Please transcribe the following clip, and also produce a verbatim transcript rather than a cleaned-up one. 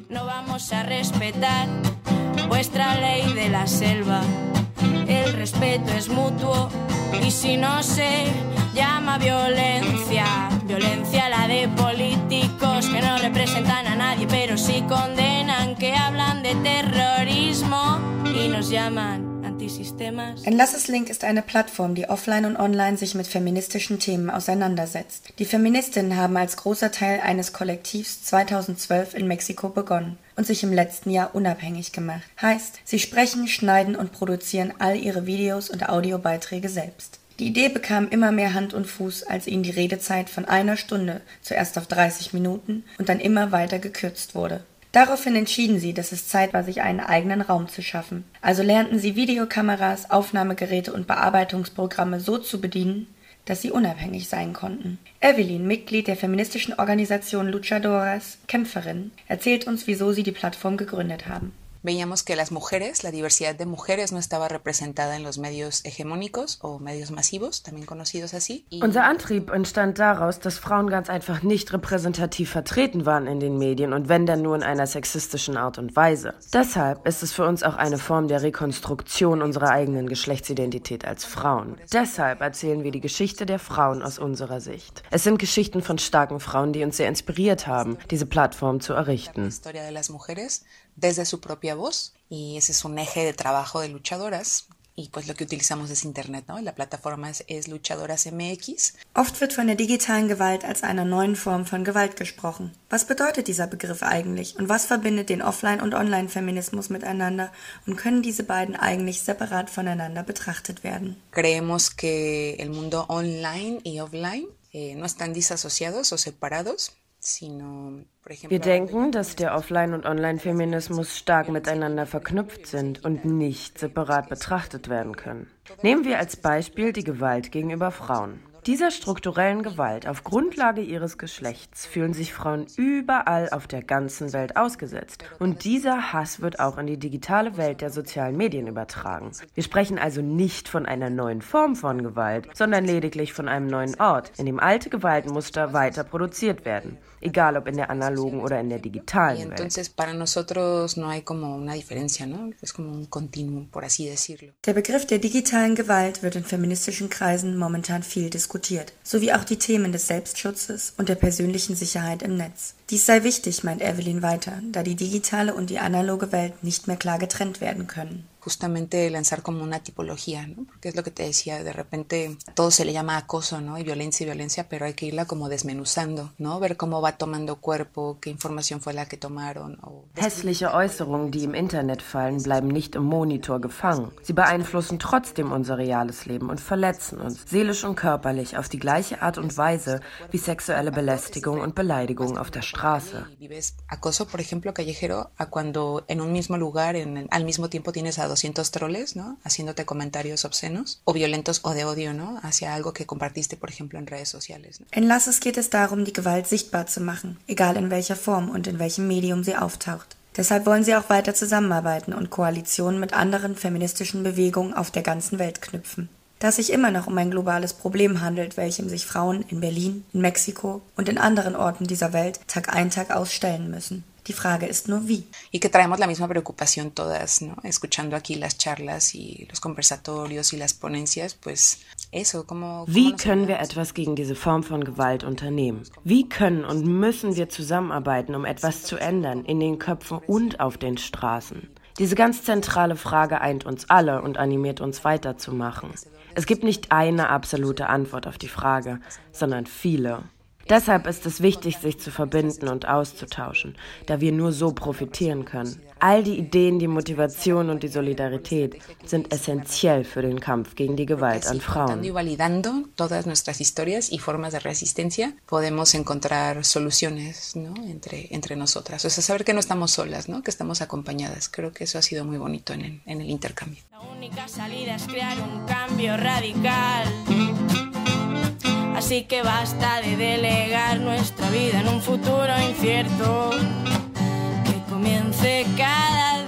No vamos a respetar vuestra ley de la selva. El respeto es mutuo y si no se llama violencia, violencia la de políticos que no representan a nadie, pero sí condenan, que hablan de terrorismo y nos llaman Antisystemas. Enlaces-Link ist eine Plattform, die offline und online sich mit feministischen Themen auseinandersetzt. Die Feministinnen haben als großer Teil eines Kollektivs zweitausendzwölf in Mexiko begonnen und sich im letzten Jahr unabhängig gemacht. Heißt, sie sprechen, schneiden und produzieren all ihre Videos und Audiobeiträge selbst. Die Idee bekam immer mehr Hand und Fuß, als ihnen die Redezeit von einer Stunde zuerst auf dreißig Minuten und dann immer weiter gekürzt wurde. Daraufhin entschieden sie, dass es Zeit war, sich einen eigenen Raum zu schaffen. Also lernten sie Videokameras, Aufnahmegeräte und Bearbeitungsprogramme so zu bedienen, dass sie unabhängig sein konnten. Evelyn, Mitglied der feministischen Organisation Luchadoras, Kämpferin, erzählt uns, wieso sie die Plattform gegründet haben. Veíamos que las mujeres, la diversidad de mujeres no estaba representada en los medios hegemónicos o medios masivos, también conocidos así. Unser Antrieb entstand daraus, dass Frauen ganz einfach nicht repräsentativ vertreten waren in den Medien und wenn dann nur in einer sexistischen Art und Weise. Deshalb ist es für uns auch eine Form der Rekonstruktion unserer eigenen Geschlechtsidentität als Frauen. Deshalb erzählen wir die Geschichte der Frauen aus unserer Sicht. Es sind Geschichten von starken Frauen, die uns sehr inspiriert haben, diese Plattform zu errichten. Desde su propia voz, y ese es un eje de trabajo de luchadoras. Y pues lo que utilizamos es Internet, ¿no? La plataforma es, es Luchadoras M X. Oft wird von der digitalen Gewalt als einer neuen Form von Gewalt gesprochen. Was bedeutet dieser Begriff eigentlich und was verbindet den Offline- und Online-Feminismus miteinander und können diese beiden eigentlich separat voneinander betrachtet werden? Creemos que el mundo online y offline eh, no están disasociados o separados. Wir denken, dass der Offline- und Online-Feminismus stark miteinander verknüpft sind und nicht separat betrachtet werden können. Nehmen wir als Beispiel die Gewalt gegenüber Frauen. Dieser strukturellen Gewalt auf Grundlage ihres Geschlechts fühlen sich Frauen überall auf der ganzen Welt ausgesetzt. Und dieser Hass wird auch in die digitale Welt der sozialen Medien übertragen. Wir sprechen also nicht von einer neuen Form von Gewalt, sondern lediglich von einem neuen Ort, in dem alte Gewaltmuster weiter produziert werden, egal ob in der analogen oder in der digitalen Welt. Der Begriff der digitalen Gewalt wird in feministischen Kreisen momentan viel diskutiert. diskutiert, sowie auch die Themen des Selbstschutzes und der persönlichen Sicherheit im Netz. Dies sei wichtig, meint Evelyn weiter, da die digitale und die analoge Welt nicht mehr klar getrennt werden können. Justamente lanzar como una tipología, ¿no? Porque es lo que te decía, de repente todo se le llama acoso, ¿no? Y violencia y violencia, pero hay que irla como desmenuzando, ¿no? Ver cómo va tomando cuerpo, qué información fue la que tomaron. O Hässliche Äußerungen, die im Internet fallen, bleiben nicht im Monitor gefangen. Sie beeinflussen trotzdem unser reales Leben und verletzen uns, seelisch und körperlich, auf die gleiche Art und Weise wie sexuelle Belästigung und Beleidigung auf der Straße. Acoso, por ejemplo, callejero, a cuando en un mismo lugar, en, al mismo tiempo tienes a doscientos troles, ¿no? Haciéndote comentarios obscenos o violentos o de odio, ¿no? Hacia algo que compartiste, por ejemplo, en redes sociales, ¿no? In Enlaces geht es darum, die Gewalt sichtbar zu machen, egal in welcher Form und in welchem Medium sie auftaucht. Deshalb wollen sie auch weiter zusammenarbeiten und Koalitionen mit anderen feministischen Bewegungen auf der ganzen Welt knüpfen. Da es sich immer noch um ein globales Problem handelt, welchem sich Frauen in Berlin, in Mexiko und in anderen Orten dieser Welt Tag ein, Tag aus stellen müssen. Die Frage ist nur, wie. Y que traemos la misma preocupación todas, ¿no? Escuchando aquí las charlas y los conversatorios y las ponencias, pues eso, como... Wie können wir etwas gegen diese Form von Gewalt unternehmen? Wie können und müssen wir zusammenarbeiten, um etwas zu ändern, in den Köpfen und auf den Straßen? Diese ganz zentrale Frage eint uns alle und animiert uns weiterzumachen. Es gibt nicht eine absolute Antwort auf die Frage, sondern viele. Deshalb ist es wichtig, sich zu verbinden und auszutauschen, da wir nur so profitieren können. All die Ideen, die Motivation und die Solidarität sind essentiell für den Kampf gegen die Gewalt an Frauen. Y validando todas nuestras historias y formas de resistencia, podemos encontrar soluciones, ¿no? entre, entre nosotras. O sea, saber que no estamos solas, ¿no? Que estamos acompañadas. Creo que eso ha sido muy bonito en el, en el intercambio. La única salida es crear un cambio radical. Así que basta de delegar nuestra vida en un futuro incierto que comience cada día.